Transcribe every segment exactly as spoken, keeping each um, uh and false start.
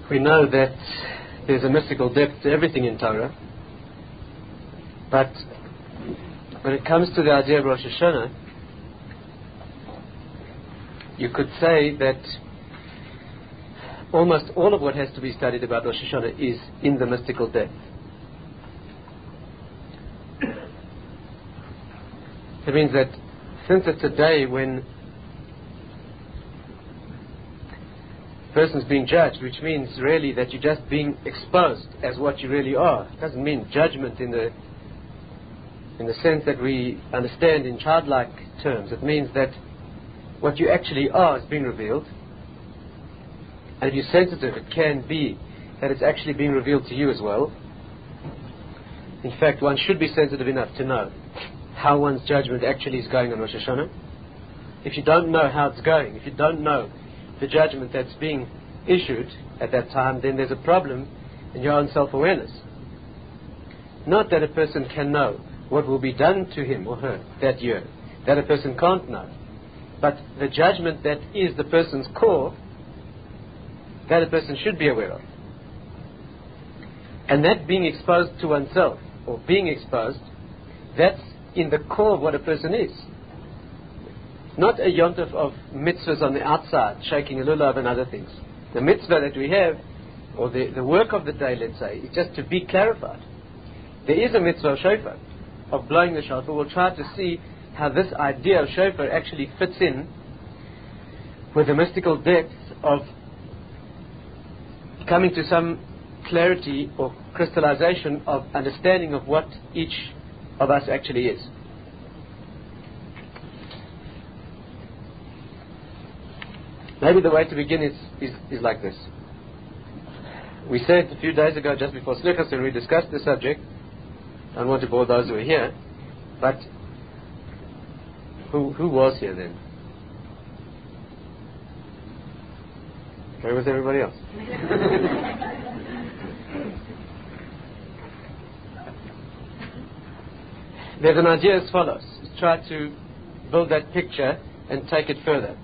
We know that there's a mystical depth to everything in Torah, but when it comes to the idea of Rosh Hashanah, you could say that almost all of what has to be studied about Rosh Hashanah is in the mystical depth. It means that since it's a day when person's being judged, which means really that you're just being exposed as what you really are. It doesn't mean judgment in the in the sense that we understand in childlike terms. It means that what you actually are is being revealed, and if you're sensitive, it can be that it's actually being revealed to you as well. In fact, one should be sensitive enough to know how one's judgment actually is going on Rosh Hashanah. If you don't know how it's going, if you don't know the judgment that's being issued at that time, then there's a problem in your own self-awareness. Not that a person can know what will be done to him or her that year, that a person can't know, but the judgment that is the person's core, that a person should be aware of. And that being exposed to oneself, or being exposed, that's in the core of what a person is. Not a yontif of mitzvahs on the outside, shaking a lulav and other things. The mitzvah that we have, or the, the work of the day, let's say, is just to be clarified. There is a mitzvah of shofar, of blowing the shofar. We'll try to see how this idea of shofar actually fits in with the mystical depths of coming to some clarity or crystallization of understanding of what each of us actually is. Maybe the way to begin is, is, is like this. We said a few days ago, just before Slichas, when we discussed the subject, I don't want to bore those who are here, but who who was here then? Where was everybody else? There's an idea as follows. Let's try to build that picture and take it further.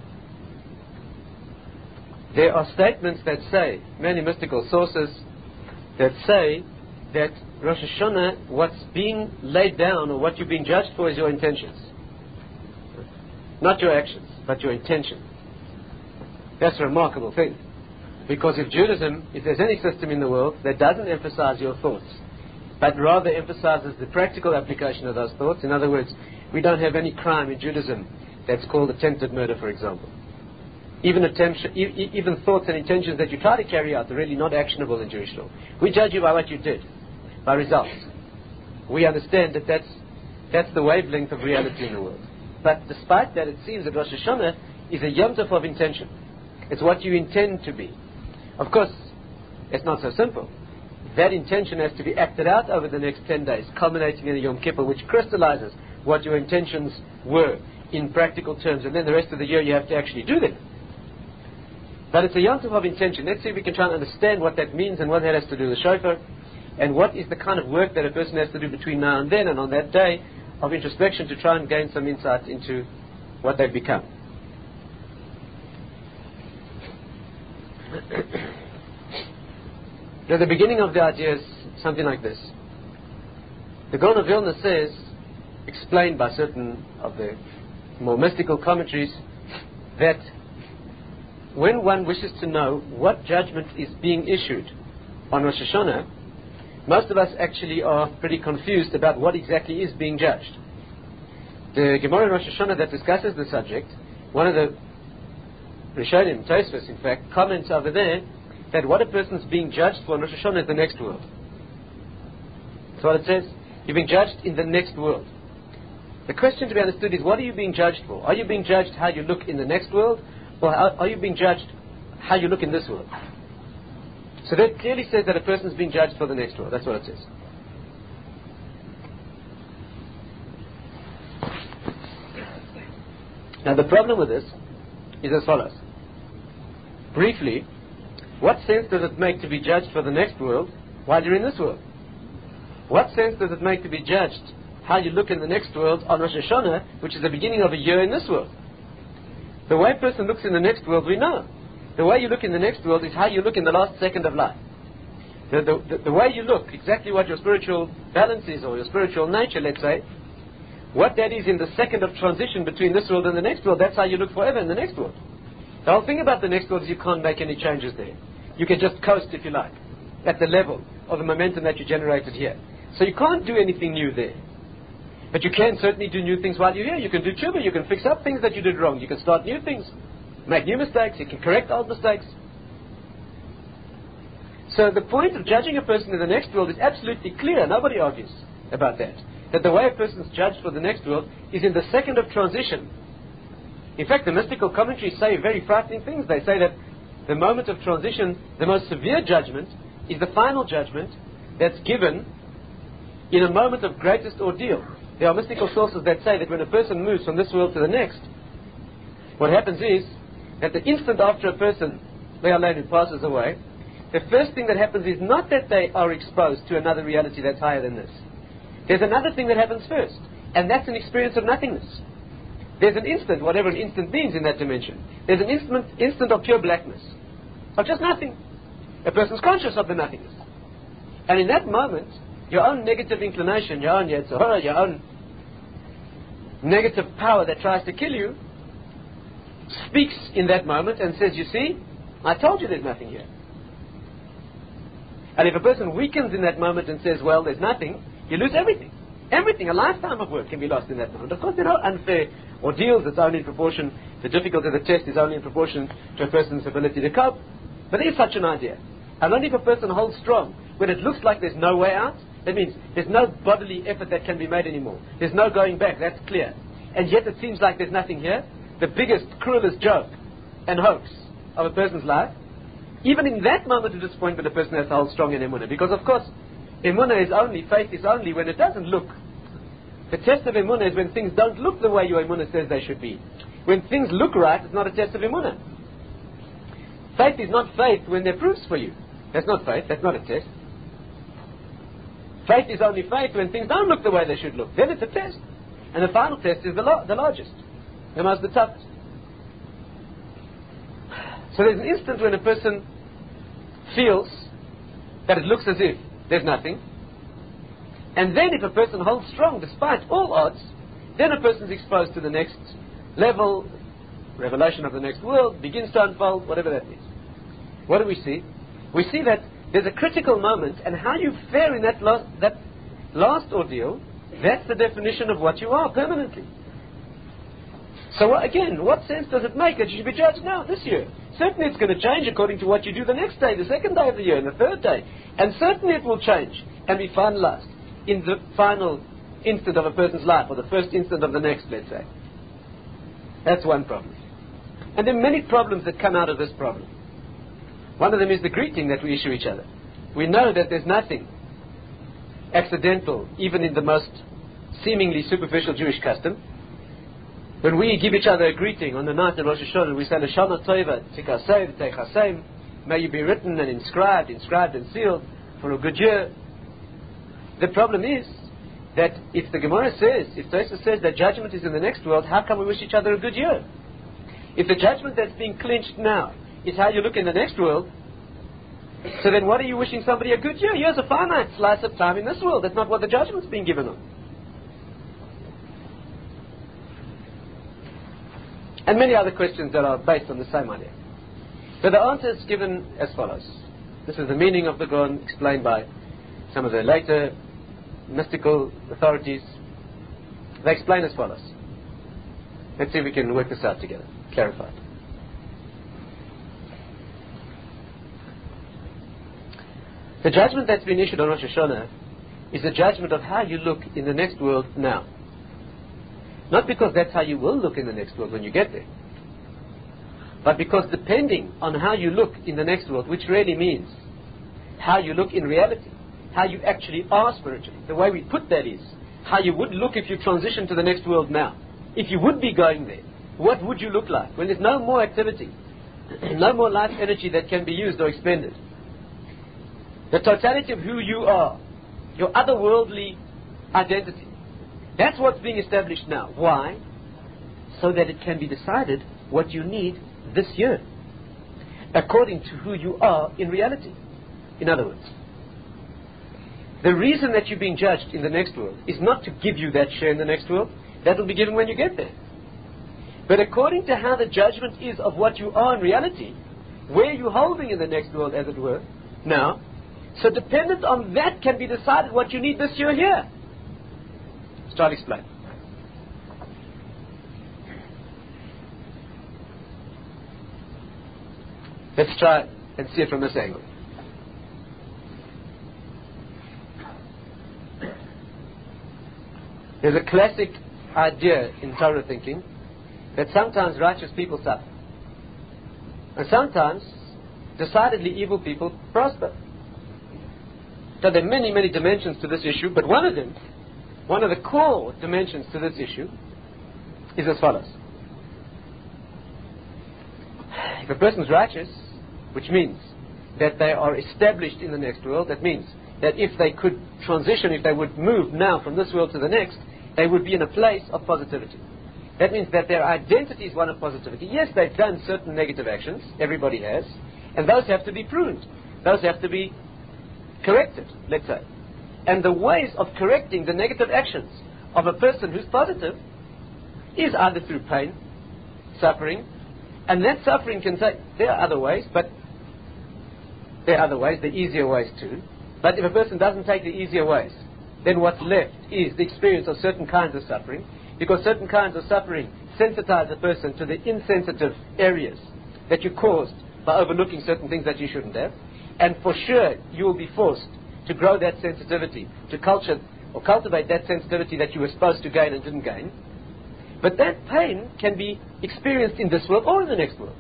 There are statements that say, many mystical sources, that say that Rosh Hashanah, what's being laid down or what you're being judged for is your intentions. Not your actions, but your intention. That's a remarkable thing. Because if Judaism, if there's any system in the world that doesn't emphasize your thoughts, but rather emphasizes the practical application of those thoughts, in other words, we don't have any crime in Judaism that's called attempted murder, for example. Even attempts, even thoughts and intentions that you try to carry out are really not actionable in Jewish law. We judge you by what you did, by results. We understand that that's, that's the wavelength of reality in the world. But despite that, it seems that Rosh Hashanah is a Yom Tov of intention. It's what you intend to be. Of course, it's not so simple. That intention has to be acted out over the next ten days, culminating in a Yom Kippur, which crystallizes what your intentions were in practical terms, and then the rest of the year you have to actually do them. But it's a Yom Tov of intention. Let's see if we can try and understand what that means and what that has to do with shofar, and what is the kind of work that a person has to do between now and then and on that day of introspection to try and gain some insight into what they've become. Now, the beginning of the idea is something like this. The Gaon of Vilna says, explained by certain of the more mystical commentaries, that when one wishes to know what judgment is being issued on Rosh Hashanah, most of us actually are pretty confused about what exactly is being judged. The Gemara in Rosh Hashanah that discusses the subject, one of the Rishonim, Tosfos in fact, comments over there that what a person's being judged for in Rosh Hashanah is the next world. That's what it says. You're being judged in the next world. The question to be understood is, what are you being judged for? Are you being judged how you look in the next world, or how, are you being judged how you look in this world? So that clearly says that a person is being judged for the next world. That's what it says. Now the problem with this is as follows. Briefly, what sense does it make to be judged for the next world while you're in this world? What sense does it make to be judged how you look in the next world on Rosh Hashanah, which is the beginning of a year in this world? The way a person looks in the next world, we know. The way you look in the next world is how you look in the last second of life. The, the, the, the way you look, exactly what your spiritual balance is, or your spiritual nature, let's say, what that is in the second of transition between this world and the next world, that's how you look forever in the next world. The whole thing about the next world is you can't make any changes there. You can just coast, if you like, at the level of the momentum that you generated here. So you can't do anything new there. But you can certainly do new things while you're here. You can do tshuva, you can fix up things that you did wrong. You can start new things, make new mistakes, you can correct old mistakes. So the point of judging a person in the next world is absolutely clear. Nobody argues about that. That the way a person is judged for the next world is in the second of transition. In fact, the mystical commentaries say very frightening things. They say that the moment of transition, the most severe judgment, is the final judgment that's given in a moment of greatest ordeal. There are mystical sources that say that when a person moves from this world to the next, what happens is that the instant after a person, Le'aleinu, passes away, the first thing that happens is not that they are exposed to another reality that's higher than this. There's another thing that happens first, and that's an experience of nothingness. There's an instant, whatever an instant means in that dimension. There's an instant, instant of pure blackness, of just nothing. A person's conscious of the nothingness. And in that moment, your own negative inclination, your own yetzer hara, your own negative power that tries to kill you, speaks in that moment and says, you see, I told you there's nothing here. And if a person weakens in that moment and says, well, there's nothing, you lose everything. Everything, a lifetime of work can be lost in that moment. Of course, there are unfair ordeals. It's only in proportion, the difficulty of the test is only in proportion to a person's ability to cope. But there is such an idea. And only if a person holds strong, when it looks like there's no way out, that means there's no bodily effort that can be made anymore. There's no going back, that's clear. And yet it seems like there's nothing here. The biggest, cruelest joke and hoax of a person's life. Even in that moment of disappointment, a person has to hold strong in emunah. Because, of course, emunah is only, faith is only when it doesn't look. The test of emunah is when things don't look the way your emunah says they should be. When things look right, it's not a test of emunah. Faith is not faith when there are proofs for you. That's not faith, that's not a test. Faith is only faith when things don't look the way they should look. Then it's a test. And the final test is the, lo- the largest, the most the toughest. So there's an instant when a person feels that it looks as if there's nothing. And then if a person holds strong despite all odds, then a person's exposed to the next level, revelation of the next world, begins to unfold, whatever that is. What do we see? We see that there's a critical moment, and how you fare in that last, that last ordeal, that's the definition of what you are permanently. So again, what sense does it make that you should be judged now, this year? Certainly it's going to change according to what you do the next day, the second day of the year, and the third day. And certainly it will change and be finalized in the final instant of a person's life, or the first instant of the next, let's say. That's one problem. And there are many problems that come out of this problem. One of them is the greeting that we issue each other. We know that there's nothing accidental, even in the most seemingly superficial Jewish custom. When we give each other a greeting on the night of Rosh Hashanah, we say, L'shana tova tikasev teichasem, may you be written and inscribed, inscribed and sealed for a good year. The problem is that if the Gemara says, if Tosfos says that judgment is in the next world, how can we wish each other a good year? If the judgment that's being clinched now is how you look in the next world, so then what are you wishing somebody a good year? Here's a finite slice of time in this world. That's not what the judgment's being given on. And many other questions that are based on the same idea. So the answer is given as follows. This is the meaning of the Gaon explained by some of the later mystical authorities. They explain as follows. Let's see if we can work this out together, clarify it. The judgment that's been issued on Rosh Hashanah is a judgment of how you look in the next world now. Not because that's how you will look in the next world when you get there, but because depending on how you look in the next world, which really means how you look in reality, how you actually are spiritually. The way we put that is how you would look if you transition to the next world now. If you would be going there, what would you look like when there's no more activity, no more life energy that can be used or expended? The totality of who you are, your otherworldly identity. That's what's being established now. Why? So that it can be decided what you need this year. according to who you are in reality. In other words, the reason that you're being judged in the next world is not to give you that share in the next world. That will be given when you get there. But according to how the judgment is of what you are in reality, where you're holding in the next world, as it were, now, so dependent on that can be decided what you need this year here. Let's try to explain. Let's try and see it from this angle. There's a classic idea in Torah thinking that sometimes righteous people suffer. And sometimes decidedly evil people prosper. So there are many, many dimensions to this issue, but one of them, one of the core dimensions to this issue is as follows. If a person is righteous, which means that they are established in the next world, that means that if they could transition, if they would move now from this world to the next, they would be in a place of positivity. That means that their identity is one of positivity. Yes, they've done certain negative actions, everybody has, and those have to be pruned. Those have to be corrected, let's say. And the ways of correcting the negative actions of a person who's positive is either through pain, suffering, and that suffering can take, there are other ways, but there are other ways, the easier ways too. But if a person doesn't take the easier ways, then what's left is the experience of certain kinds of suffering, because certain kinds of suffering sensitize a person to the insensitive areas that you caused by overlooking certain things that you shouldn't have. And for sure, you will be forced to grow that sensitivity, to culture or cultivate that sensitivity that you were supposed to gain and didn't gain. But that pain can be experienced in this world or in the next world.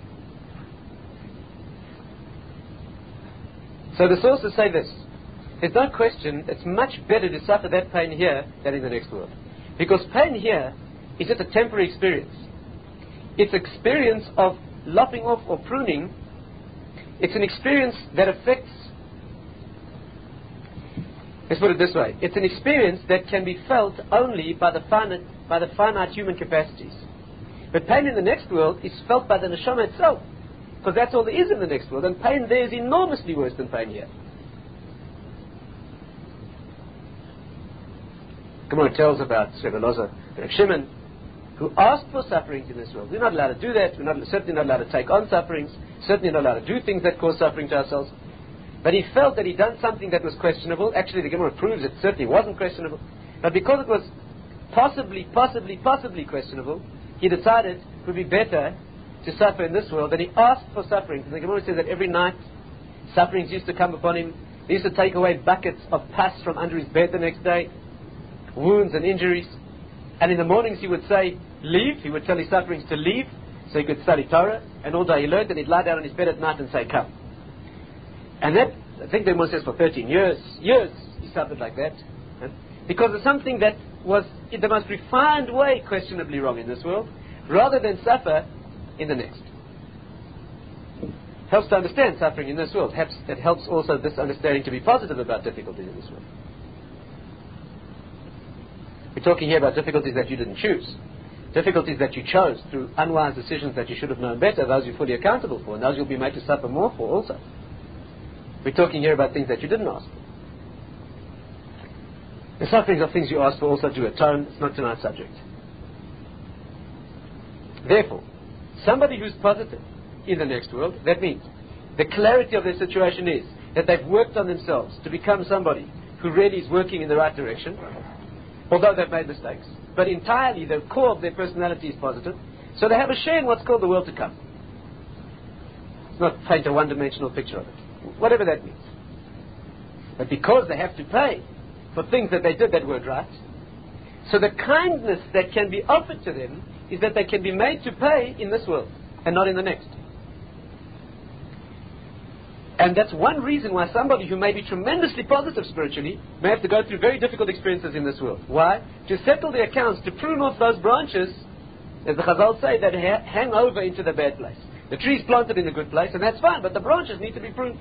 So the sources say this. There's no question it's much better to suffer that pain here than in the next world. Because pain here is just a temporary experience. It's experience of lopping off or pruning. It's an experience that affects, let's put it this way, it's an experience that can be felt only by the finite, by the finite human capacities. But pain in the next world is felt by the neshama itself, because that's all there is in the next world, and pain there is enormously worse than pain here. Gemara tells about Rebbe Loza, Reb Shimon, who asked for sufferings in this world. We're not allowed to do that. We're not, certainly not allowed to take on sufferings. Certainly not allowed to do things that cause suffering to ourselves. But he felt that he'd done something that was questionable. Actually, the Gemara proves it certainly wasn't questionable. But because it was possibly, possibly, possibly questionable, he decided it would be better to suffer in this world. And he asked for sufferings. And the Gemara says that every night sufferings used to come upon him. They used to take away buckets of pus from under his bed the next day. Wounds and injuries. And in the mornings he would say, leave. He would tell his sufferings to leave so he could study Torah. And all day he learned, and he'd lie down on his bed at night and say, come. And that, I think the Gemara says, for thirteen years, years he suffered like that. Because of something that was in the most refined way questionably wrong in this world, rather than suffer in the next. Helps to understand suffering in this world. Helps, it helps also this understanding to be positive about difficulties in this world. We're talking here about difficulties that you didn't choose. Difficulties that you chose through unwise decisions that you should have known better, those you're fully accountable for, and those you'll be made to suffer more for also. We're talking here about things that you didn't ask for. The sufferings are things you asked for also to atone. It's not tonight's subject. Therefore, somebody who's positive in the next world, that means the clarity of their situation is that they've worked on themselves to become somebody who really is working in the right direction, although they've made mistakes. But entirely the core of their personality is positive. So they have a share in what's called the world to come. It's not paint a one-dimensional picture of it. Whatever that means. But because they have to pay for things that they did that weren't right, so the kindness that can be offered to them is that they can be made to pay in this world and not in the next. And that's one reason why somebody who may be tremendously positive spiritually may have to go through very difficult experiences in this world. Why? To settle the accounts, to prune off those branches, as the Chazal say, that ha- hang over into the bad place. The tree's planted in a good place, and that's fine, but the branches need to be pruned.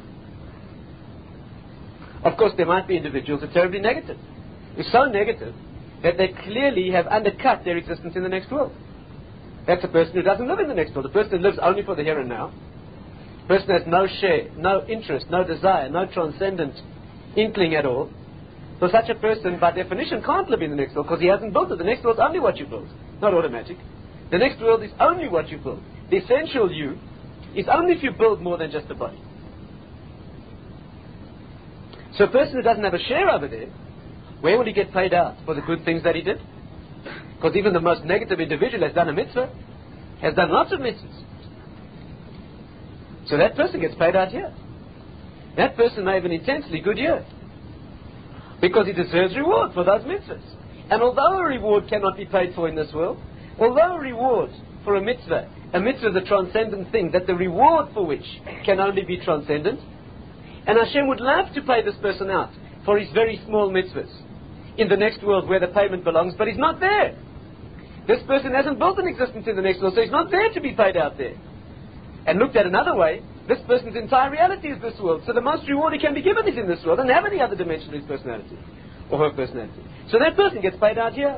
Of course, there might be individuals who are terribly negative. It's so negative that they clearly have undercut their existence in the next world. That's a person who doesn't live in the next world. A person who lives only for the here and now. person has no share, no interest, no desire, no transcendent inkling at all, so such a person, by definition, can't live in the next world because he hasn't built it. The next world is only what you build, not automatic. The next world is only what you build. The essential you is only if you build more than just a body. So a person who doesn't have a share over there, where will he get paid out for the good things that he did? Because even the most negative individual has done a mitzvah, has done lots of mitzvahs. So that person gets paid out here. That person may have an intensely good year, because he deserves reward for those mitzvahs. And although a reward cannot be paid for in this world, although a reward for a mitzvah, a mitzvah is a transcendent thing, that the reward for which can only be transcendent, and Hashem would love to pay this person out for his very small mitzvahs in the next world where the payment belongs, but he's not there. This person hasn't built an existence in the next world, so he's not there to be paid out there. And looked at another way, this person's entire reality is this world, so the most reward he can be given is in this world, and have any other dimension of his personality, or her personality. So that person gets paid out here.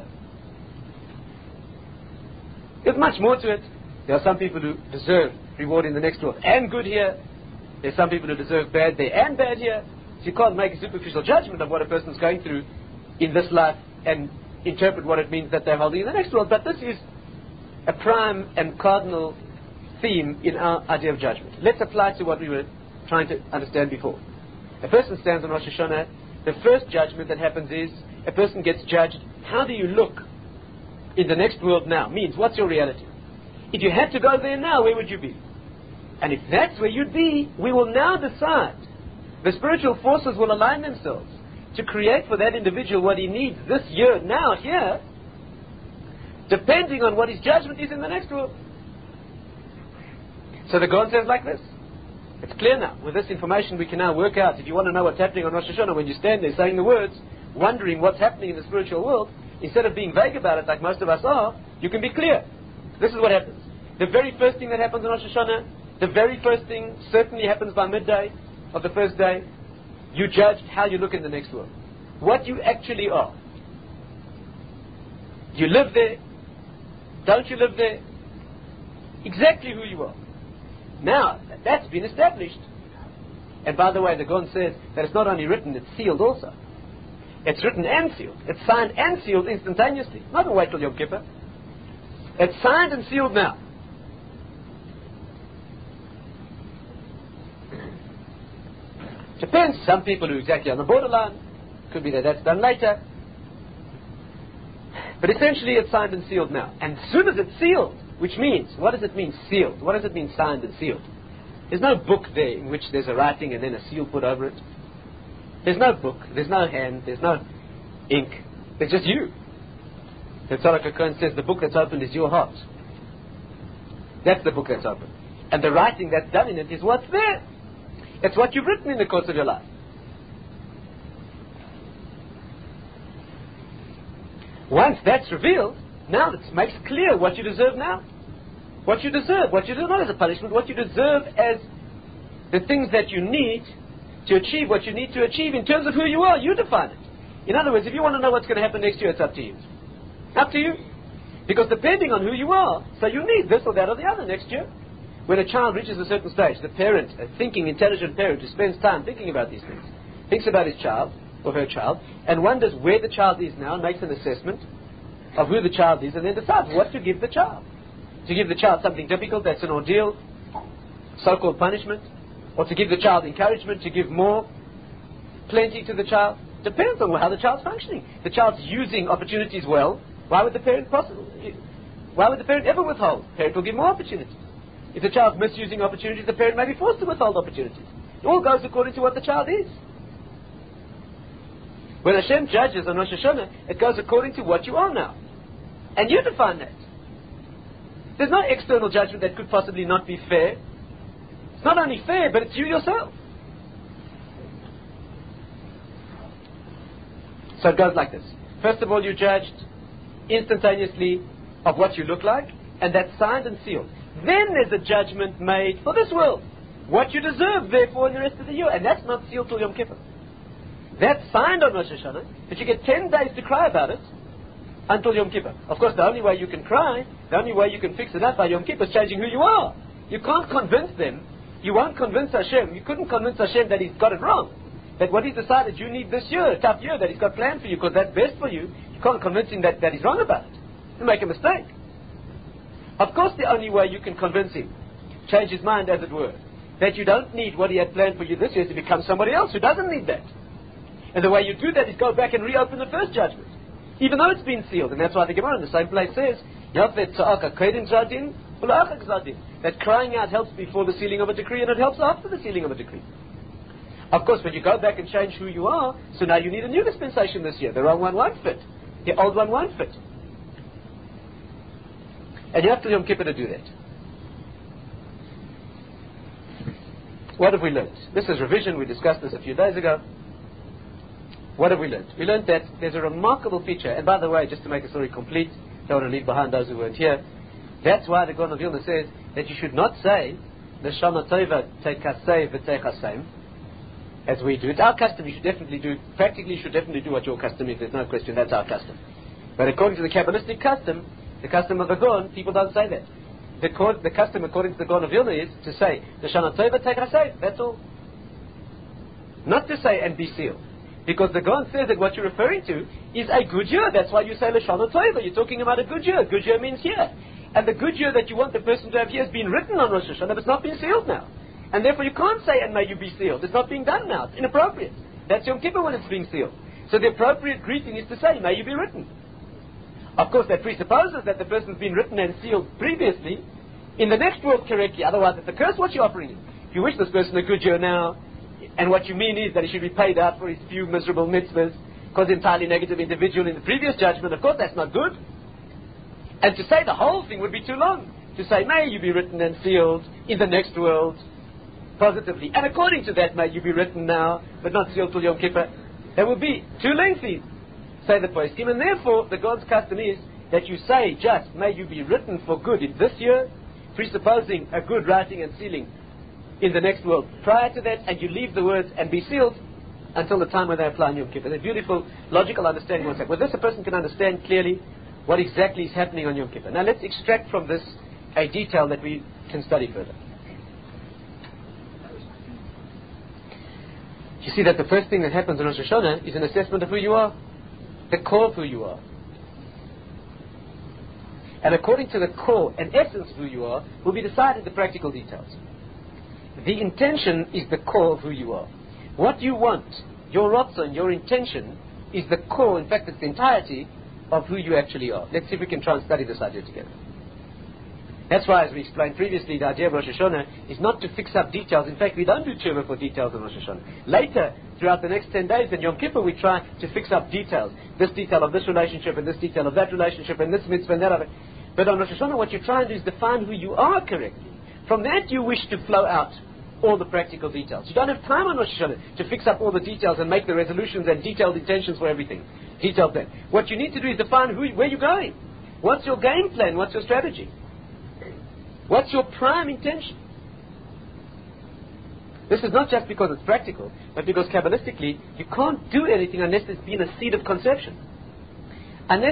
There's much more to it. There are some people who deserve reward in the next world and good here. There's some people who deserve bad there and bad here. So you can't make a superficial judgment of what a person's going through in this life and interpret what it means that they're holding in the next world. But this is a prime and cardinal theme in our idea of judgment. Let's apply to what we were trying to understand before. A person stands on Rosh Hashanah. The first judgment that happens is a person gets judged. How do you look in the next world now? Means, what's your reality? If you had to go there now, where would you be? And if that's where you'd be, we will now decide. The spiritual forces will align themselves to create for that individual what he needs this year, now, here, depending on what his judgment is in the next world. So the God says like this. It's clear now. With this information we can now work out, if you want to know what's happening on Rosh Hashanah, when you stand there saying the words, wondering what's happening in the spiritual world, instead of being vague about it like most of us are, you can be clear. This is what happens. The very first thing that happens on Rosh Hashanah, the very first thing certainly happens by midday of the first day, you judge how you look in the next world. What you actually are. You live there. Don't you live there? Exactly who you are. Now, that's been established. And by the way, the Gon says that it's not only written, it's sealed also. It's written and sealed. It's signed and sealed instantaneously. Not wait till Yom Kippur. It's signed and sealed now. Depends. Some people who are exactly on the borderline. Could be that that's done later. But essentially it's signed and sealed now. And as soon as it's sealed, which means, what does it mean sealed? What does it mean signed and sealed? There's no book there in which there's a writing and then a seal put over it. There's no book, there's no hand, there's no ink. There's just you. The Tzadok HaKohen says the book that's opened is your heart. That's the book that's open. And the writing that's done in it is what's there. It's what you've written in the course of your life. Once that's revealed, now it makes clear what you deserve now. What you deserve. What you deserve not as a punishment, what you deserve as the things that you need to achieve what you need to achieve in terms of who you are. You define it. In other words, if you want to know what's going to happen next year, it's up to you. Up to you. Because depending on who you are, so you need this or that or the other next year. When a child reaches a certain stage, the parent, a thinking, intelligent parent who spends time thinking about these things, thinks about his child or her child, and wonders where the child is now, and makes an assessment of who the child is, and then decides what to give the child. To give the child something difficult, that's an ordeal, so-called punishment, or to give the child encouragement, to give more, plenty to the child. Depends on how the child's functioning. If the child's using opportunities well, why would the parent possibly, why would the parent ever withhold? The parent will give more opportunities. If the child's misusing opportunities, the parent may be forced to withhold opportunities. It all goes according to what the child is. When Hashem judges on Rosh Hashanah, it goes according to what you are now. And you define that. There's no external judgment that could possibly not be fair. It's not only fair, but it's you yourself. So it goes like this. First of all, you're judged instantaneously of what you look like, and that's signed and sealed. Then there's a judgment made for this world. What you deserve, therefore, in the rest of the year. And that's not sealed till Yom Kippur. That's signed on Rosh Hashanah, but you get ten days to cry about it until Yom Kippur. Of course, the only way you can cry, the only way you can fix it up by Yom Kippur is changing who you are. You can't convince them You won't convince Hashem. You couldn't convince Hashem that He's got it wrong. That what He's decided you need this year, a tough year, that He's got planned for you because that's best for you. You can't convince Him that, that He's wrong about it. You make a mistake. Of course, the only way you can convince Him, change His mind as it were, that you don't need what He had planned for you this year is to become somebody else who doesn't need that. And the way you do that is go back and reopen the first judgment, even though it's been sealed. And that's why the Gemara in the same place says, that crying out helps before the sealing of a decree, and it helps after the sealing of a decree. Of course, when you go back and change who you are, so now you need a new dispensation this year. The wrong one won't fit. The old one won't fit. And you have to Yom Kippur to do that. What have we learned? This is revision. We discussed this a few days ago. What have we learned? We learned that there's a remarkable feature, and by the way, just to make the story complete, don't want to leave behind those who weren't here. That's why the Gaon of Vilna says that you should not say L'shana Tova Tekasei V'Techasem, as we do. It's our custom. You should definitely do. Practically, you should definitely do what your custom is. There's no question. That's our custom. But according to the Kabbalistic custom, the custom of the Gaon, people don't say that. The, co- the custom, according to the Gaon of Vilna, is to say L'shana Tova Tekasei. That's all. Not to say and be sealed. Because the Gaon says that what you're referring to is a good year. That's why you say L'shana Tova. You're talking about a good year. Good year means here. And the good year that you want the person to have here has been written on Rosh Hashanah, but it's not been sealed now. And therefore you can't say, and may you be sealed. It's not being done now. It's inappropriate. That's Yom Kippur when it's being sealed. So the appropriate greeting is to say, may you be written. Of course, that presupposes that the person's been written and sealed previously in the next world correctly. Otherwise, it's a curse what you're offering him. If you wish this person a good year now, and what you mean is that he should be paid out for his few miserable mitzvahs, because entirely negative individual in the previous judgment, of course that's not good. And to say the whole thing would be too long. To say, may you be written and sealed in the next world, positively. And according to that, may you be written now, but not sealed till Yom Kippur. That would be too lengthy, say the poskim. And therefore, the God's custom is that you say just, may you be written for good in this year, presupposing a good writing and sealing in the next world prior to that, and you leave the words and be sealed until the time when they apply in Yom Kippur. A beautiful, logical understanding what's happening. With this, a person can understand clearly what exactly is happening on Yom Kippur. Now let's extract from this a detail that we can study further. You see that the first thing that happens in Rosh Hashanah is an assessment of who you are, the core of who you are. And according to the core and essence of who you are, will be decided the practical details. The intention is the core of who you are. What you want, your ratzon, your intention, is the core, in fact it's the entirety of who you actually are. Let's see if we can try and study this idea together. That's why, as we explained previously, the idea of Rosh Hashanah is not to fix up details. In fact, we don't do tshuva for details on Rosh Hashanah. Later, throughout the next ten days in Yom Kippur, we try to fix up details. This detail of this relationship, and this detail of that relationship, and this mitzvah and that other. But on Rosh Hashanah, what you're trying to do is define who you are correctly. From that, you wish to flow out all the practical details. You don't have time on Rosh Hashanah to fix up all the details and make the resolutions and detailed intentions for everything. Detailed plan. What you need to do is define who, where you're going. What's your game plan? What's your strategy? What's your prime intention? This is not just because it's practical, but because Kabbalistically, you can't do anything unless there's been a seed of conception. Unless,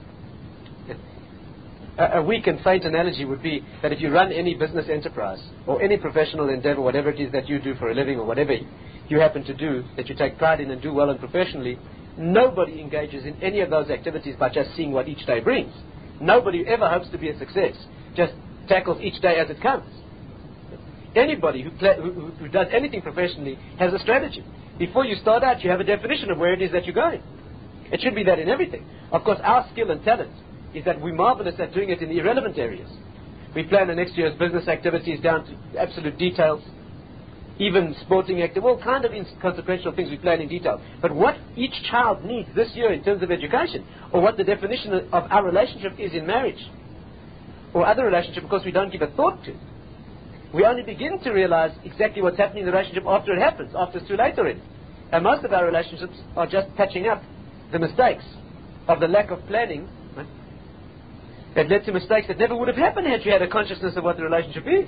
a, a weak and faint analogy would be that if you run any business enterprise, or any professional endeavor, whatever it is that you do for a living, or whatever you happen to do, that you take pride in and do well and professionally, nobody engages in any of those activities by just seeing what each day brings. Nobody ever hopes to be a success. Just tackles each day as it comes. Anybody who, play, who, who does anything professionally has a strategy. Before you start out, you have a definition of where it is that you're going. It should be that in everything. Of course, our skill and talent is that we're marvelous at doing it in the irrelevant areas. We plan the next year's business activities down to absolute details. Even sporting activities, all kind of inconsequential things we plan in detail. But what each child needs this year in terms of education, or what the definition of our relationship is in marriage, or other relationship, because we don't give a thought to. We only begin to realize exactly what's happening in the relationship after it happens, after it's too late already. And most of our relationships are just patching up the mistakes of the lack of planning, right, that led to mistakes that never would have happened had you had a consciousness of what the relationship is.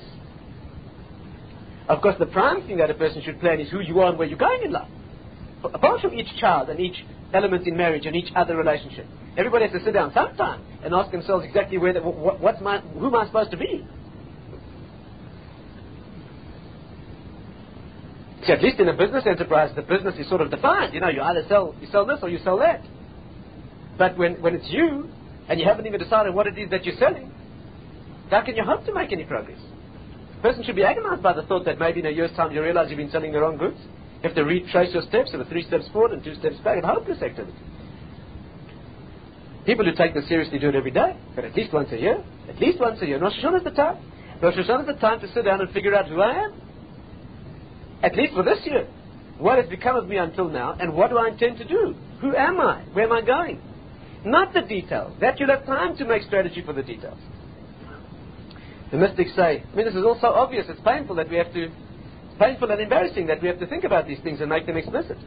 Of course, the prime thing that a person should plan is who you are and where you're going in life. Apart from each child and each element in marriage and each other relationship, everybody has to sit down sometime and ask themselves exactly where, the, what, what's my, who am I supposed to be? See, at least in a business enterprise, the business is sort of defined. You know, you either sell, you sell this or you sell that. But when, when it's you, and you haven't even decided what it is that you're selling, how can you hope to make any progress? A person should be agonized by the thought that maybe in a year's time you realize you've been selling the wrong goods. You have to retrace your steps, and three steps forward and two steps back. It's a hopeless activity. People who take this seriously do it every day, but at least once a year. At least once a year. Rosh Hashanah is the time. Rosh Hashanah is the time to sit down and figure out who I am. At least for this year. What has become of me until now, and what do I intend to do? Who am I? Where am I going? Not the details. That you'll have time to make strategy for the details. The mystics say, I mean, this is all so obvious, it's painful that we have to, it's painful and embarrassing that we have to think about these things and make them explicit.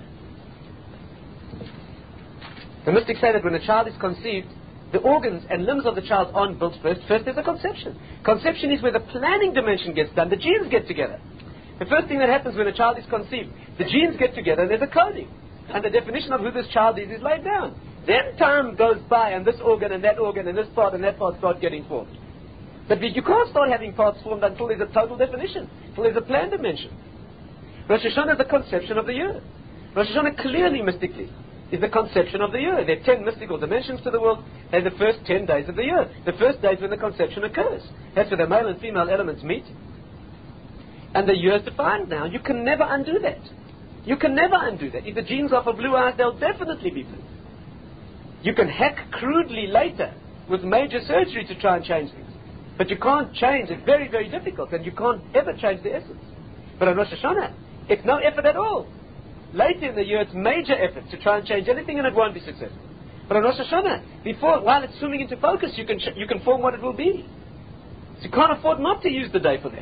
The mystics say that when a child is conceived, the organs and limbs of the child aren't built first. First there's a conception. Conception is where the planning dimension gets done. The genes get together. The first thing that happens when a child is conceived, the genes get together and there's a coding. And the definition of who this child is is laid down. Then time goes by and this organ and that organ and this part and that part start getting formed. But you can't start having parts formed until there's a total definition, until there's a plan dimension. Rosh Hashanah is the conception of the year. Rosh Hashanah clearly, mystically, is the conception of the year. There are ten mystical dimensions to the world, and the first ten days of the year. The first day is when the conception occurs. That's where the male and female elements meet. And the year is defined now. You can never undo that. You can never undo that. If the genes are for blue eyes, they'll definitely be blue. You can hack crudely later with major surgery to try and change things. But you can't change. It's very, very difficult, and you can't ever change the essence. But on Rosh Hashanah, it's no effort at all. Later in the year, it's major effort to try and change anything, and it won't be successful. But on Rosh Hashanah, before, while it's swimming into focus, you can ch- you can form what it will be. So you can't afford not to use the day for that.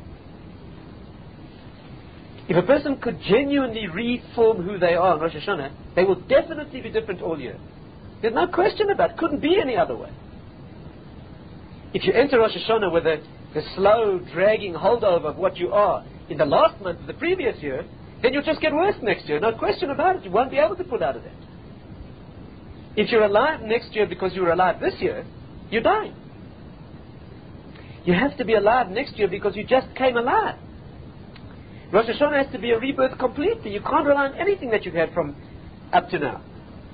If a person could genuinely reform who they are on Rosh Hashanah, they will definitely be different all year. There's no question about it. Couldn't be any other way. If you enter Rosh Hashanah with the, the slow, dragging holdover of what you are in the last month of the previous year, then you'll just get worse next year. No question about it. You won't be able to pull out of that. If you're alive next year because you were alive this year, you're dying. You have to be alive next year because you just came alive. Rosh Hashanah has to be a rebirth completely. You can't rely on anything that you've had from up to now.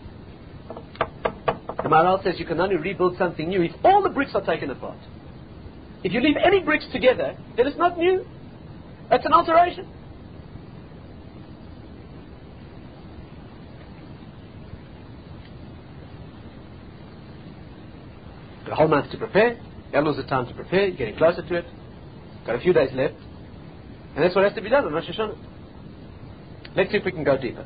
The Maharal says you can only rebuild something new if all the bricks are taken apart. If you leave any bricks together, then it's not new. It's an alteration. Got a whole month to prepare. Elul's the time to prepare. You're getting closer to it. Got a few days left. And that's what has to be done on Rosh Hashanah. Let's see if we can go deeper.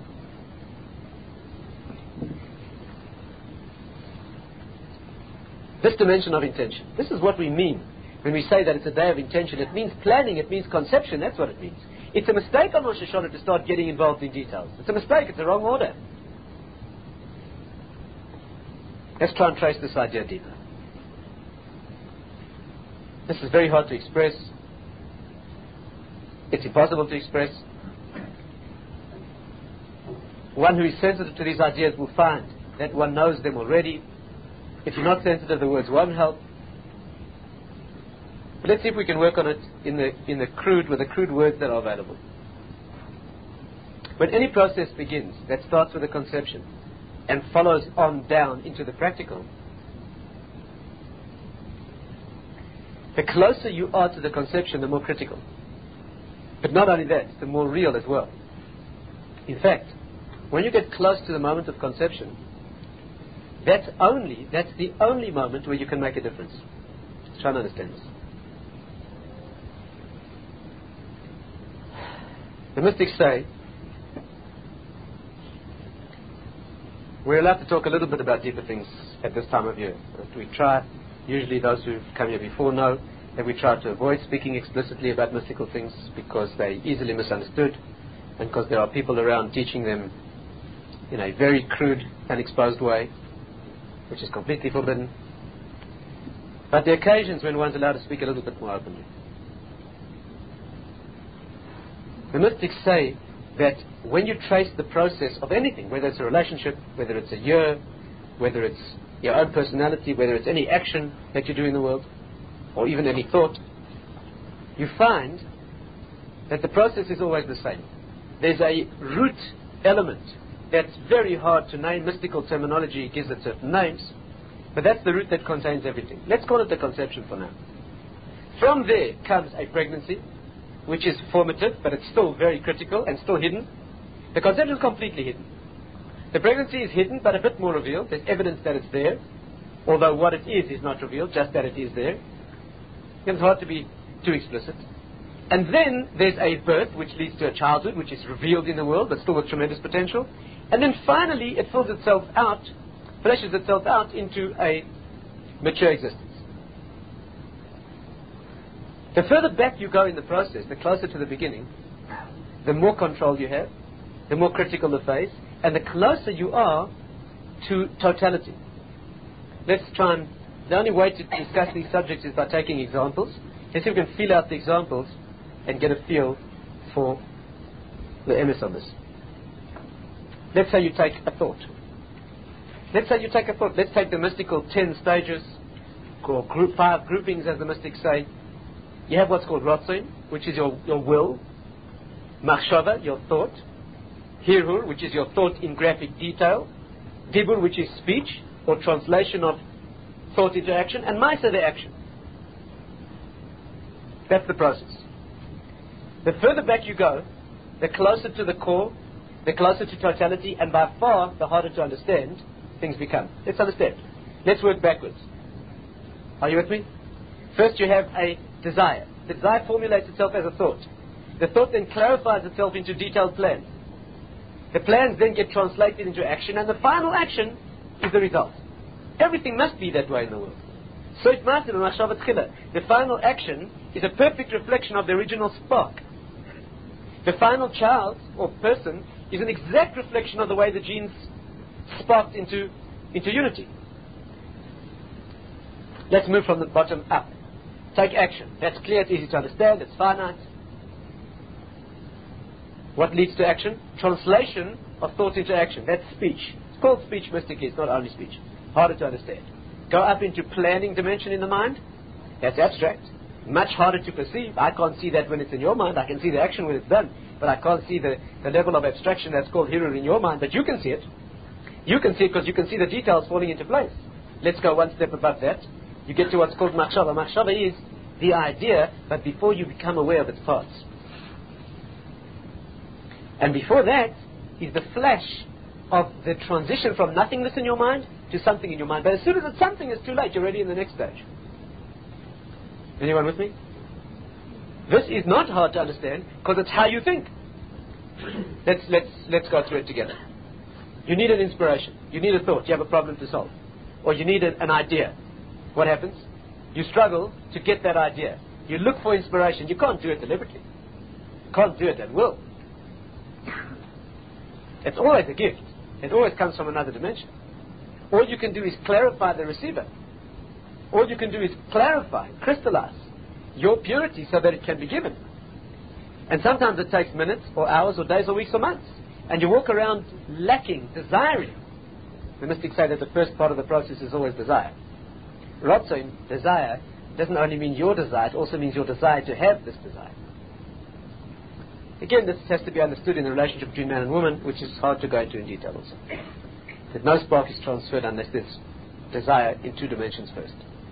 This dimension of intention. This is what we mean when we say that it's a day of intention. It means planning. It means conception. That's what it means. It's a mistake on Rosh Hashanah to start getting involved in details. It's a mistake. It's the wrong order. Let's try and trace this idea deeper. This is very hard to express. It's impossible to express. One who is sensitive to these ideas will find that one knows them already. If you're not sensitive, the words won't help. But let's see if we can work on it in the in the crude with the crude words that are available. When any process begins that starts with a conception and follows on down into the practical, the closer you are to the conception, the more critical. But not only that, the more real as well. In fact, when you get close to the moment of conception, that's only, that's the only moment where you can make a difference. Let's try and understand this. The mystics say we're allowed to talk a little bit about deeper things at this time of year. We try, usually those who've come here before know that we try to avoid speaking explicitly about mystical things because they're easily misunderstood and because there are people around teaching them in a very crude and exposed way, which is completely forbidden. But there are occasions when one's allowed to speak a little bit more openly. The mystics say that when you trace the process of anything, whether it's a relationship, whether it's a year, whether it's your own personality, whether it's any action that you do in the world, or even any thought, you find that the process is always the same. there's a root element that's very hard to name. Mystical terminology gives it certain names, but that's the root that contains everything. Let's call it the conception for now. From there comes a pregnancy, which is formative, but it's still very critical and still hidden. The conception is completely hidden. The pregnancy is hidden, but a bit more revealed. There's evidence that it's there, although what it is is not revealed, just that it is there. It's hard to be too explicit. And then there's a birth, which leads to a childhood, which is revealed in the world, but still with tremendous potential. And then finally, it fills itself out, fleshes itself out into a mature existence. The further back you go in the process, the closer to the beginning, the more control you have, the more critical the phase, and the closer you are to totality. Let's try and, the only way to discuss these subjects is by taking examples. Let's see if we can feel out the examples and get a feel for the emes of this. Let's say you take a thought. Let's say you take a thought. Let's take the mystical ten stages, or group five groupings, as the mystics say. You have what's called Ratzon, which is your, your will. Machshava, your thought. Hirhur, which is your thought in graphic detail. Dibur, which is speech, or translation of thought into action. And Maisa, the action. That's the process. The further back you go, the closer to the core, the closer to totality, and by far the harder to understand things become. Let's understand. Let's work backwards. Are you with me? First you have a desire. The desire formulates itself as a thought. The thought then clarifies itself into detailed plans. The plans then get translated into action, and the final action is the result. Everything must be that way in the world. So it matters in Machshavat Tchila. The final action is a perfect reflection of the original spark. The final child or person is an exact reflection of the way the genes sparked into, into unity. Let's move from the bottom up. Take action. That's clear, it's easy to understand, it's finite. What leads to action? Translation of thought into action. That's speech. It's called speech mystically, it's not only speech. Harder to understand. Go up into planning dimension in the mind. That's abstract. Much harder to perceive. I can't see that when it's in your mind. I can see the action when it's done. But I can't see the, the level of abstraction that's called Hirur in your mind. But you can see it. You can see it because you can see the details falling into place. Let's go one step above that. You get to what's called Machshava. Machshava is the idea, but before you become aware of its parts. And before that is the flash of the transition from nothingness in your mind to something in your mind. But as soon as it's something, it's too late. You're already in the next stage. Anyone with me? This is not hard to understand because it's how you think. Let's, let's, let's go through it together. You need an inspiration. You need a thought. You have a problem to solve. Or you need a, an idea. What happens? You struggle to get that idea. You look for inspiration. You can't do it deliberately. You can't do it at will. It's always a gift. It always comes from another dimension. All you can do is clarify the receiver. All you can do is clarify, crystallize your purity so that it can be given. And sometimes it takes minutes or hours or days or weeks or months. And you walk around lacking, desiring. The mystics say that the first part of the process is always desire. Ratzon, desire, doesn't only mean your desire, it also means your desire to have this desire. Again, this has to be understood in the relationship between man and woman, which is hard to go into in detail also. That no spark is transferred unless there's desire in two dimensions first.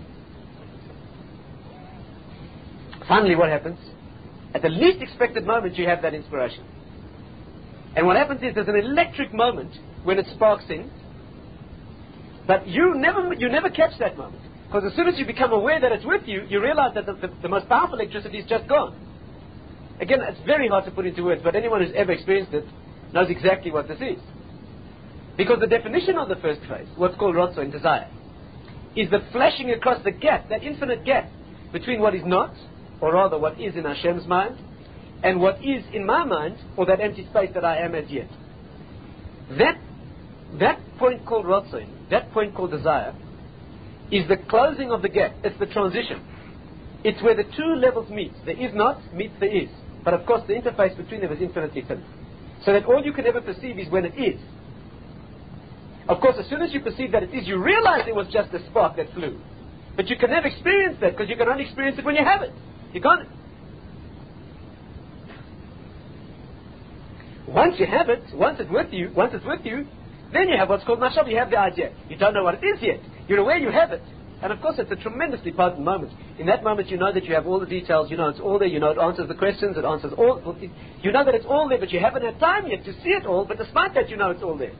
Finally, what happens? At the least expected moment, you have that inspiration. And what happens is there's an electric moment when it sparks in, but you never, you never catch that moment. Because as soon as you become aware that it's with you, you realize that the, the, the most powerful electricity is just gone. Again, it's very hard to put into words, but anyone who's ever experienced it knows exactly what this is. Because the definition of the first phase, what's called Ratzon, desire, is the flashing across the gap, that infinite gap, between what is not, or rather what is in Hashem's mind, and what is in my mind, or that empty space that I am as yet. That, that point called Ratzon, that point called desire, is the closing of the gap. It's the transition. It's where the two levels meet. The is not meets the is. But of course the interface between them is infinitely thin. So that all you can ever perceive is when it is. Of course, as soon as you perceive that it is, you realize it was just a spark that flew. But you can never experience that because you can only experience it when you have it. You can't. Once you have it, once it's with you, once it's with you, then you have what's called mashab. You have the idea. You don't know what it is yet. You're aware you have it. And of course, it's a tremendously potent moment. In that moment, you know that you have all the details. You know it's all there. You know it answers the questions. It answers all. You know that it's all there, but you haven't had time yet to see it all. But despite that, you know it's all there.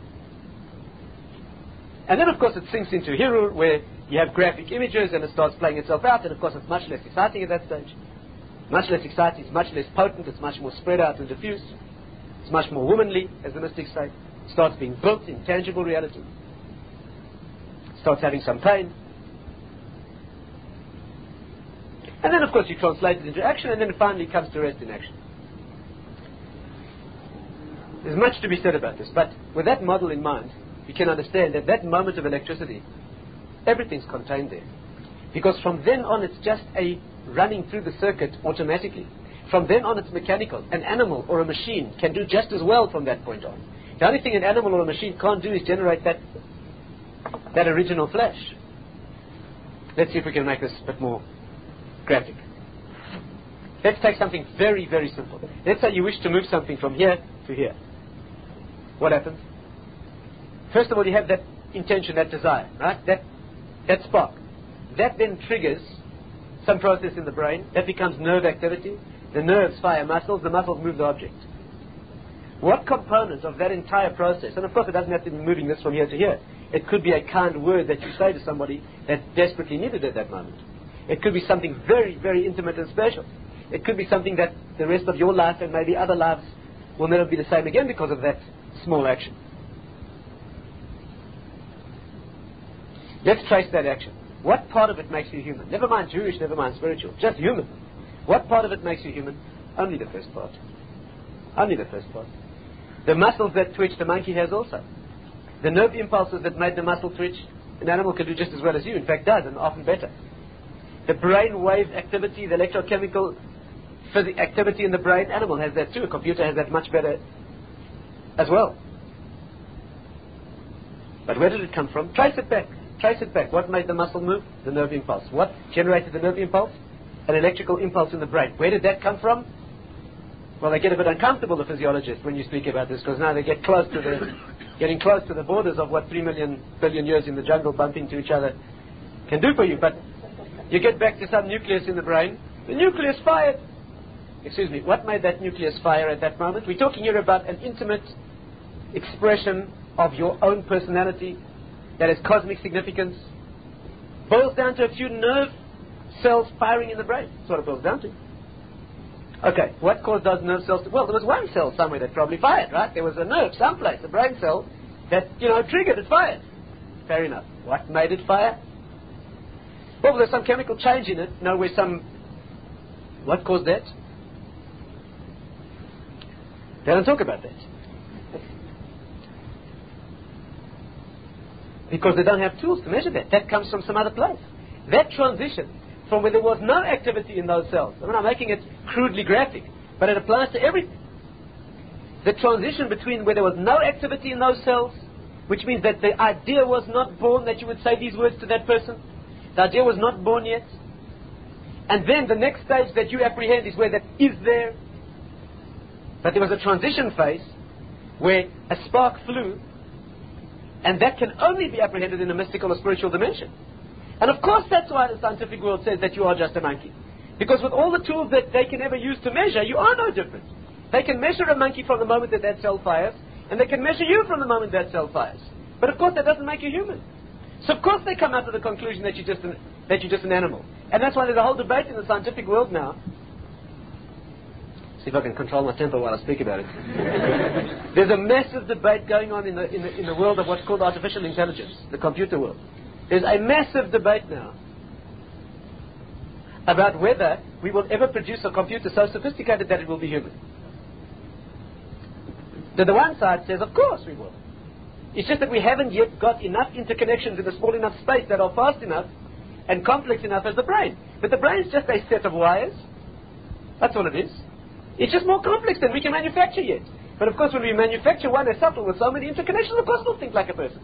And then, of course, it sinks into Hirur, where you have graphic images, and it starts playing itself out. And of course, it's much less exciting at that stage. Much less exciting. It's much less potent. It's much more spread out and diffuse. It's much more womanly, as the mystics say. It starts being built in tangible reality. It starts having some pain. And then, of course, you translate it into action, and then it finally comes to rest in action. There's much to be said about this, but with that model in mind, you can understand that that moment of electricity, everything's contained there. Because from then on, it's just a running through the circuit automatically. From then on, it's mechanical. An animal or a machine can do just as well from that point on. The only thing an animal or a machine can't do is generate that, that original flash. Let's see if we can make this a bit more graphic. Let's take something very, very simple. Let's say you wish to move something from here to here. What happens? First of all, you have that intention, that desire, right? That, that spark. That then triggers some process in the brain. That becomes nerve activity. The nerves fire muscles. The muscles move the object. What component of that entire process, and of course it doesn't have to be moving this from here to here. It could be a kind word that you say to somebody that desperately needed at that moment. It could be something very, very intimate and special. It could be something that the rest of your life and maybe other lives will never be the same again because of that small action. Let's trace that action. What part of it makes you human? Never mind Jewish, never mind spiritual. Just human. What part of it makes you human? Only the first part. Only the first part. The muscles that twitch, the monkey has also. The nerve impulses that made the muscle twitch, an animal can do just as well as you. In fact, does, and often better. The brain wave activity, the electrochemical physical activity in the brain, animal has that too. A computer has that much better as well. But where did it come from? Trace it back. Trace it back. What made the muscle move? The nerve impulse. What generated the nerve impulse? An electrical impulse in the brain. Where did that come from? Well, they get a bit uncomfortable, the physiologists, when you speak about this, because now they get close to the, getting close to the borders of what three million billion years in the jungle bumping to each other can do for you. But you get back to some nucleus in the brain. The nucleus fired. Excuse me, what made that nucleus fire at that moment? We're talking here about an intimate expression of your own personality that has cosmic significance. Boils down to a few nerve cells firing in the brain. That's what it boils down to. Okay, what caused those nerve cells to... Well, there was one cell somewhere that probably fired, right? There was a nerve someplace, a brain cell, that, you know, triggered it, fired. Fair enough. What made it fire? Well, there's some chemical change in it. You know, where some... What caused that? They don't talk about that. Because they don't have tools to measure that. That comes from some other place. That transition from where there was no activity in those cells. I mean, I'm making it crudely graphic, but it applies to everything. The transition between where there was no activity in those cells, which means that the idea was not born, that you would say these words to that person. The idea was not born yet. And then the next stage that you apprehend is where that is there. But there was a transition phase where a spark flew, and that can only be apprehended in a mystical or spiritual dimension. And of course that's why the scientific world says that you are just a monkey. Because with all the tools that they can ever use to measure, you are no different. They can measure a monkey from the moment that that cell fires, and they can measure you from the moment that cell fires. But of course that doesn't make you human. So of course they come out to the conclusion that you're just an, that you're just an animal. And that's why there's a whole debate in the scientific world now. See if I can control my temper while I speak about it. There's a massive debate going on in the, in the, in the world of what's called artificial intelligence, the computer world. There's a massive debate now about whether we will ever produce a computer so sophisticated that it will be human. The, the one side says, of course we will. It's just that we haven't yet got enough interconnections in a small enough space that are fast enough and complex enough as the brain. But the brain is just a set of wires. That's all it is. It's just more complex than we can manufacture yet. But of course when we manufacture one as subtle with so many interconnections, of course we'll think like a person.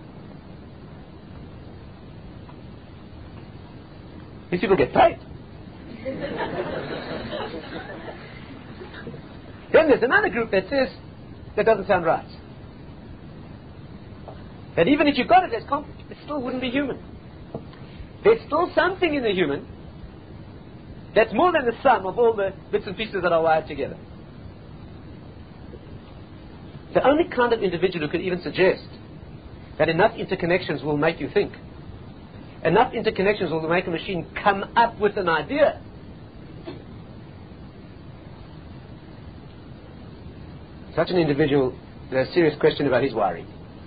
These people get paid. Then there's another group that says that doesn't sound right. That even if you got it as conflict, it still wouldn't be human. There's still something in the human that's more than the sum of all the bits and pieces that are wired together. The only kind of individual who could even suggest that enough interconnections will make you think, enough interconnections will make a machine come up with an idea, such an individual, there's a serious question about his wiring.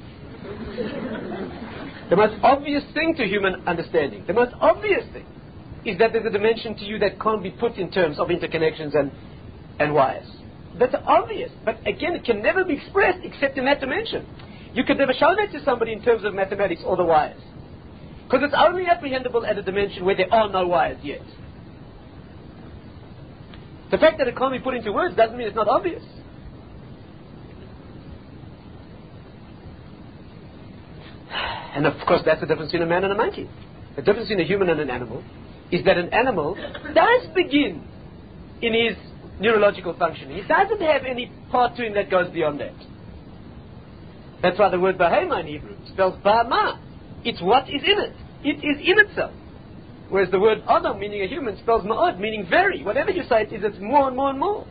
The most obvious thing to human understanding, the most obvious thing, is that there's a dimension to you that can't be put in terms of interconnections and, and wires. That's obvious, but again, it can never be expressed except in that dimension. You could never show that to somebody in terms of mathematics or the wires, because it's only apprehendable at a dimension where there are no wires yet. The fact that it can't be put into words doesn't mean it's not obvious. And of course, that's the difference between a man and a monkey. The difference between a human and an animal is that an animal does begin in his neurological functioning. He doesn't have any part to him that goes beyond that. That's why the word bahema in Hebrew spells bahama. It's what is in it. It is in itself. Whereas the word adam, meaning a human, spells ma'od, meaning very. Whatever you say it is, it's more and more and more.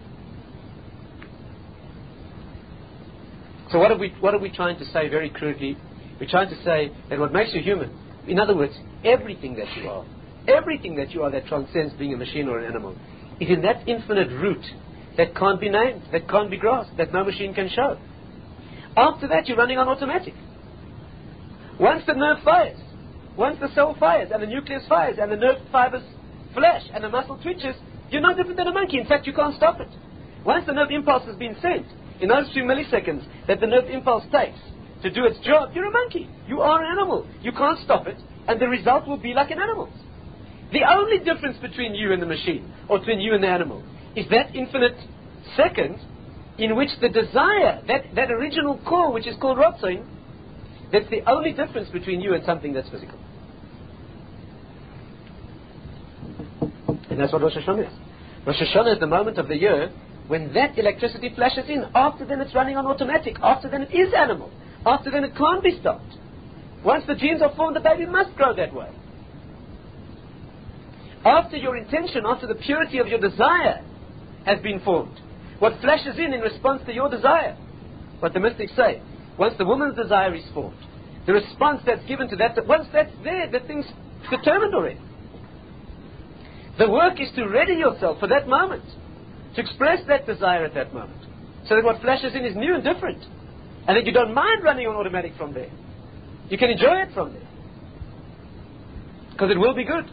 So what are we, what are we trying to say very crudely? We're trying to say that what makes you human, in other words, everything that you are, everything that you are that transcends being a machine or an animal, is in that infinite root that can't be named, that can't be grasped, that no machine can show. After that, you're running on automatic. Once the nerve fires, once the cell fires, and the nucleus fires, and the nerve fibers flash, and the muscle twitches, you're no different than a monkey. In fact, you can't stop it. Once the nerve impulse has been sent, in those few milliseconds that the nerve impulse takes to do its job, you're a monkey. You are an animal. You can't stop it, and the result will be like an animal's. The only difference between you and the machine, or between you and the animal, is that infinite second in which the desire, that, that original core which is called Rotzoin, that's the only difference between you and something that's physical. And that's what Rosh Hashanah is. Rosh Hashanah is the moment of the year when that electricity flashes in. After then it's running on automatic. After then it is animal. After then it can't be stopped. Once the genes are formed, the baby must grow that way. After your intention, after the purity of your desire has been formed, what flashes in in response to your desire, what the mystics say, once the woman's desire is formed, the response that's given to that, that once that's there, the thing's determined already. The work is to ready yourself for that moment, to express that desire at that moment, so that what flashes in is new and different, and that you don't mind running on automatic from there. You can enjoy it from there, because it will be good.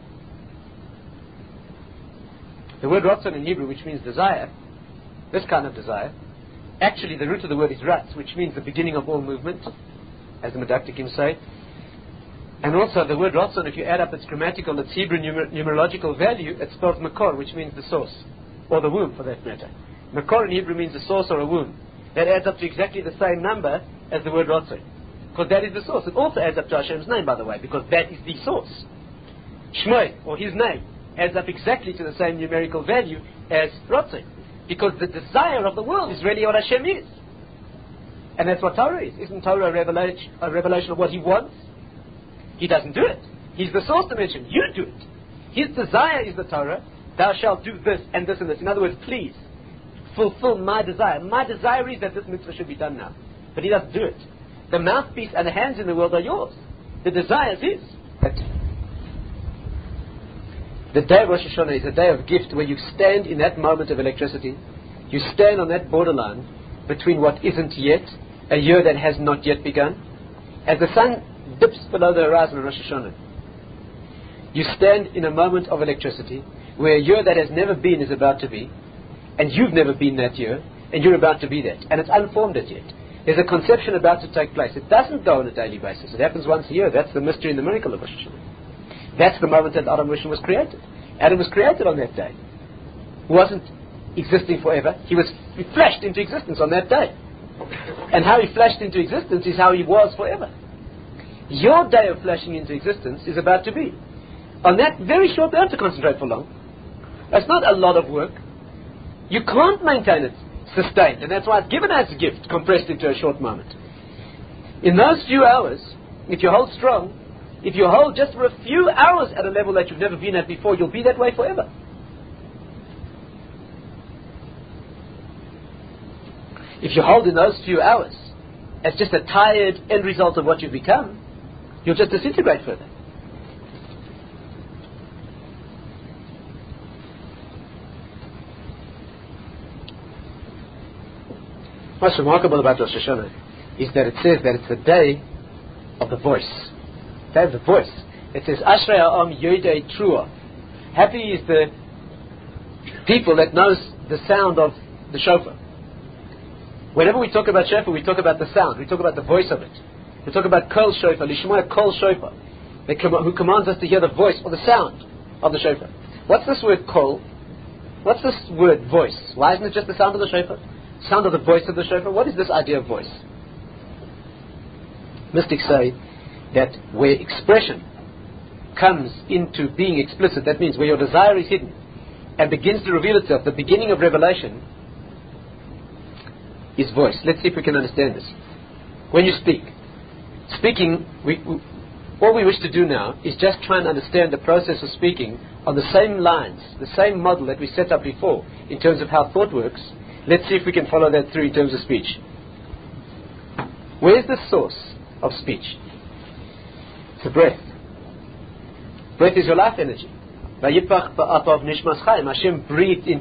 The word Ratzon in Hebrew, which means desire, this kind of desire, actually the root of the word is Ratz, which means the beginning of all movement, as the Medaktikim say. And also the word Ratzon, if you add up its grammatical, its Hebrew numer- numerological value, it spells Makor, which means the source, or the womb for that matter. Makor in Hebrew means a source or a womb. That adds up to exactly the same number as the word Ratzon, because that is the source. It also adds up to Hashem's name, by the way, because that is the source. Shmoi, or his name, adds up exactly to the same numerical value as Ratzon, because the desire of the world is really what Hashem is. And that's what Torah is. Isn't Torah a revelation, a revelation of what He wants? He doesn't do it. He's the source dimension. You do it. His desire is the Torah. Thou shalt do this and this and this. In other words, please fulfill my desire. My desire is that this mitzvah should be done now. But He doesn't do it. The mouthpiece and the hands in the world are yours. The desire is His. But the day of Rosh Hashanah is a day of gift where you stand in that moment of electricity. You stand on that borderline between what isn't yet, a year that has not yet begun. As the sun dips below the horizon on Rosh Hashanah, you stand in a moment of electricity where a year that has never been is about to be, and you've never been that year, and you're about to be that, and it's unformed as yet. There's a conception about to take place. It doesn't go on a daily basis. It happens once a year. That's the mystery and the miracle of Rosh Hashanah. That's the moment that Adam Rishon was created. Adam was created on that day. He wasn't existing forever. He was he flashed into existence on that day. And how he flashed into existence is how he was forever. Your day of flashing into existence is about to be. On that very short, don't have to concentrate for long. That's not a lot of work. You can't maintain it sustained, and that's why it's given as a gift, compressed into a short moment. In those few hours, if you hold strong, if you hold just for a few hours at a level that you've never been at before, you'll be that way forever. If you hold in those few hours as just a tired end result of what you've become, you'll just disintegrate further. What's remarkable about Rosh Hashanah is that it says that it's the day of the voice. Day of the voice. It says, Ashrei ha'am yodei trua. Happy is the people that knows the sound of the shofar. Whenever we talk about shofar, we talk about the sound. We talk about the voice of it. We talk about kol shofar, lishmoa kol shofar, who commands us to hear the voice or the sound of the shofar. What's this word kol? What's this word voice? Why isn't it just the sound of the shofar? Sound of the voice of the shofar? What is this idea of voice? Mystics say that where expression comes into being explicit, that means where your desire is hidden and begins to reveal itself, the beginning of revelation is voice. Let's see if we can understand this. When you speak, speaking, we, we, all we wish to do now is just try and understand the process of speaking on the same lines, the same model that we set up before in terms of how thought works. Let's see if we can follow that through in terms of speech. Where's the source of speech? It's the breath. Breath is your life energy. Hashem breathed into